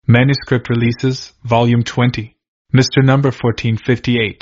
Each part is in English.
Manuscript Releases, Volume 20. Mr. Number 1458.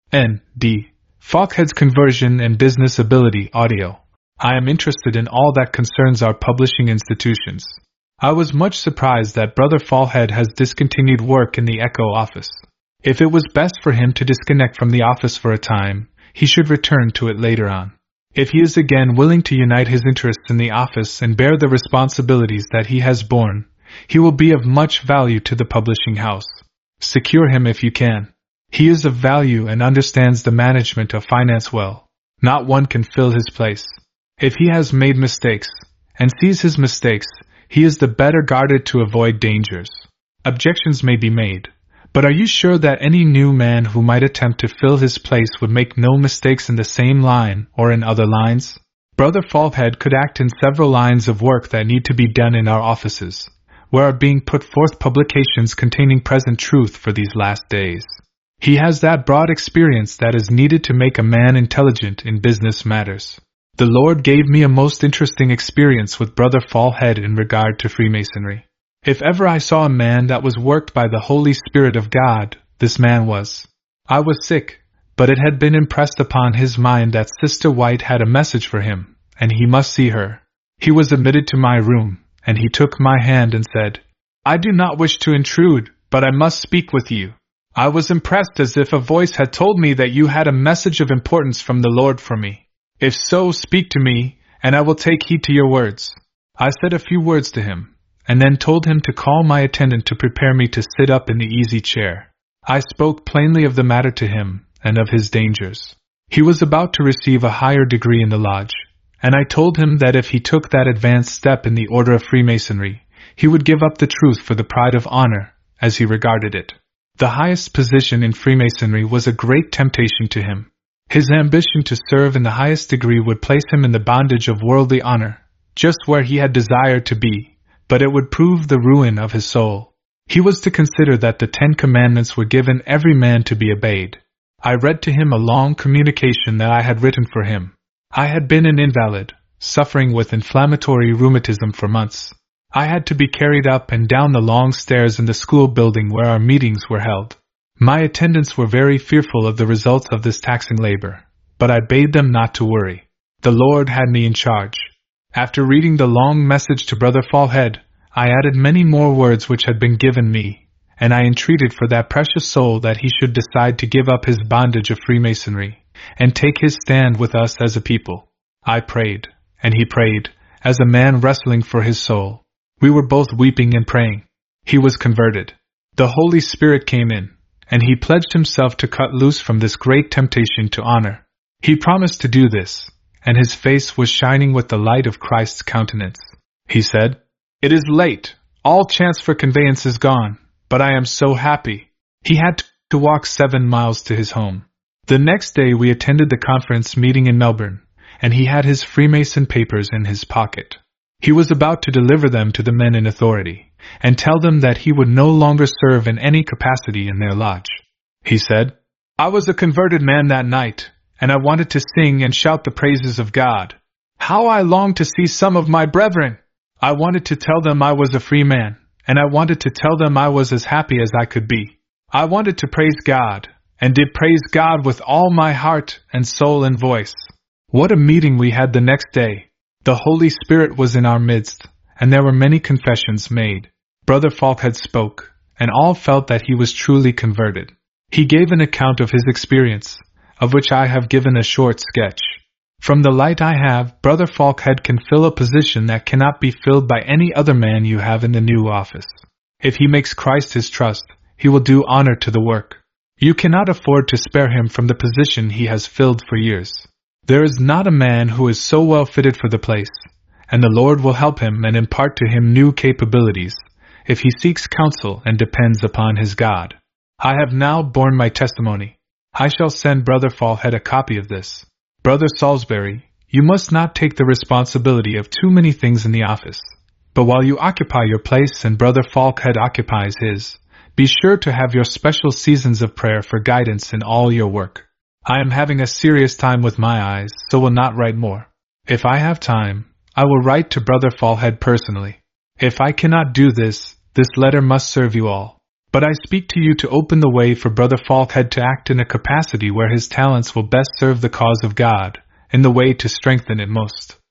N.D. Falkhead's Conversion and Business Ability Audio. I am interested in all that concerns our publishing institutions. I was much surprised that Brother Falkhead has discontinued work in the Echo office. If it was best for him to disconnect from the office for a time, he should return to it later on. If he is again willing to unite his interests in the office and bear the responsibilities that he has borne, he will be of much value to the publishing house. Secure him if you can. He is of value and understands the management of finance well. Not one can fill his place. If he has made mistakes, and sees his mistakes, he is the better guarded to avoid dangers. Objections may be made, but are you sure that any new man who might attempt to fill his place would make no mistakes in the same line or in other lines? Brother Falkhead could act in several lines of work that need to be done in our offices, where are being put forth publications containing present truth for these last days. He has that broad experience that is needed to make a man intelligent in business matters. The Lord gave me a most interesting experience with Brother Falkhead in regard to Freemasonry. If ever I saw a man that was worked by the Holy Spirit of God, this man was. I was sick, but it had been impressed upon his mind that Sister White had a message for him, and he must see her. He was admitted to my room, and he took my hand and said, "I do not wish to intrude, but I must speak with you. I was impressed as if a voice had told me that you had a message of importance from the Lord for me. If so, speak to me, and I will take heed to your words." I said a few words to him, and then told him to call my attendant to prepare me to sit up in the easy chair. I spoke plainly of the matter to him, and of his dangers. He was about to receive a higher degree in the lodge, and I told him that if he took that advanced step in the order of Freemasonry, he would give up the truth for the pride of honor, as he regarded it. The highest position in Freemasonry was a great temptation to him. His ambition to serve in the highest degree would place him in the bondage of worldly honor, just where he had desired to be, but it would prove the ruin of his soul. He was to consider that the 10 Commandments were given every man to be obeyed. I read to him a long communication that I had written for him. I had been an invalid, suffering with inflammatory rheumatism for months. I had to be carried up and down the long stairs in the school building where our meetings were held. My attendants were very fearful of the results of this taxing labor, but I bade them not to worry. The Lord had me in charge. After reading the long message to Brother Falkhead, I added many more words which had been given me, and I entreated for that precious soul that he should decide to give up his bondage of Freemasonry, and take his stand with us as a people. I prayed, and he prayed, as a man wrestling for his soul. We were both weeping and praying. He was converted. The Holy Spirit came in, and he pledged himself to cut loose from this great temptation to honor. He promised to do this, and his face was shining with the light of Christ's countenance. He said, "It is late, all chance for conveyance is gone, but I am so happy." He had to walk 7 miles to his home. The next day we attended the conference meeting in Melbourne, and he had his Freemason papers in his pocket. He was about to deliver them to the men in authority, and tell them that he would no longer serve in any capacity in their lodge. He said, "I was a converted man that night, and I wanted to sing and shout the praises of God. How I longed to see some of my brethren! I wanted to tell them I was a free man, and I wanted to tell them I was as happy as I could be. I wanted to praise God, and did praise God with all my heart and soul and voice." What a meeting we had the next day! The Holy Spirit was in our midst, and there were many confessions made. Brother Falkhead spoke, and all felt that he was truly converted. He gave an account of his experience, of which I have given a short sketch. From the light I have, Brother Falkhead can fill a position that cannot be filled by any other man you have in the new office. If he makes Christ his trust, he will do honor to the work. You cannot afford to spare him from the position he has filled for years. There is not a man who is so well fitted for the place, and the Lord will help him and impart to him new capabilities, if he seeks counsel and depends upon his God. I have now borne my testimony. I shall send Brother Falkhead a copy of this. Brother Salisbury, you must not take the responsibility of too many things in the office, but while you occupy your place and Brother Falkhead occupies his, be sure to have your special seasons of prayer for guidance in all your work. I am having a serious time with my eyes, so will not write more. If I have time, I will write to Brother Falkhead personally. If I cannot do this, This letter must serve you all. But I speak to you to open the way for Brother Falkhead to act in a capacity where his talents will best serve the cause of God, in the way to strengthen it most.